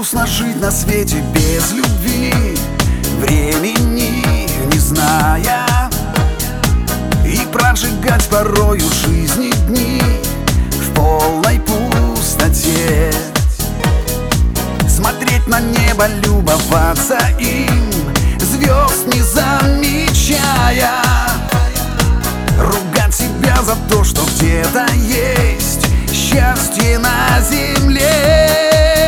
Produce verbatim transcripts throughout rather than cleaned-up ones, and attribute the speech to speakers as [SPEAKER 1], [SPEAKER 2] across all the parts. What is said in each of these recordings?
[SPEAKER 1] грустно жить на свете без любви, времени не зная, и прожигать порою жизни дни в полной пустоте. Смотреть на небо, любоваться им, звезд не замечая, ругать себя за то, что где-то есть счастье на земле.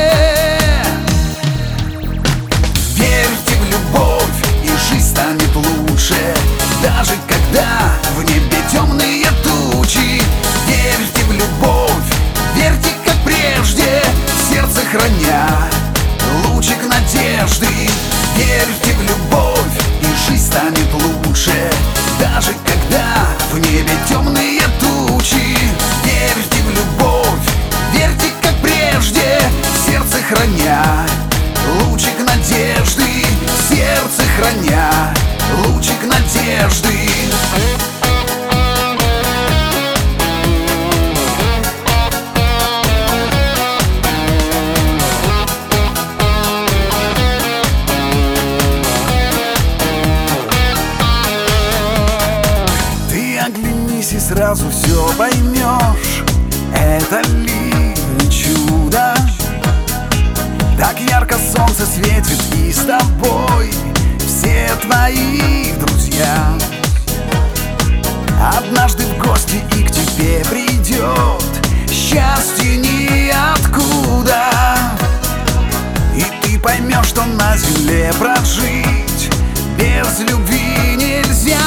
[SPEAKER 1] Верьте в любовь, и жизнь станет лучше, даже когда в небе темные тучи. Верьте в любовь, верьте как прежде, в сердце храня лучик надежды. Верьте в любовь, и жизнь станет лучше, даже когда в небе темные тучи. Верьте в любовь, верьте как прежде, в сердце храня лучик надежды, в сердце храня лучик надежды. Ты оглянись и сразу все поймешь, это ли не чудо? Так ярко солнце светит, и с тобой все твои друзья. Однажды в гости и к тебе придет счастье ниоткуда, и ты поймешь, что на земле прожить без любви нельзя.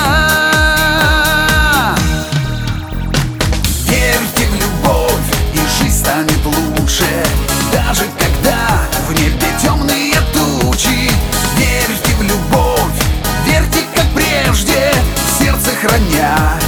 [SPEAKER 1] Верьте в любовь, и жизнь станет лучше, даже когда в небе темные тучи. Верьте в любовь, верьте как прежде, в сердце храня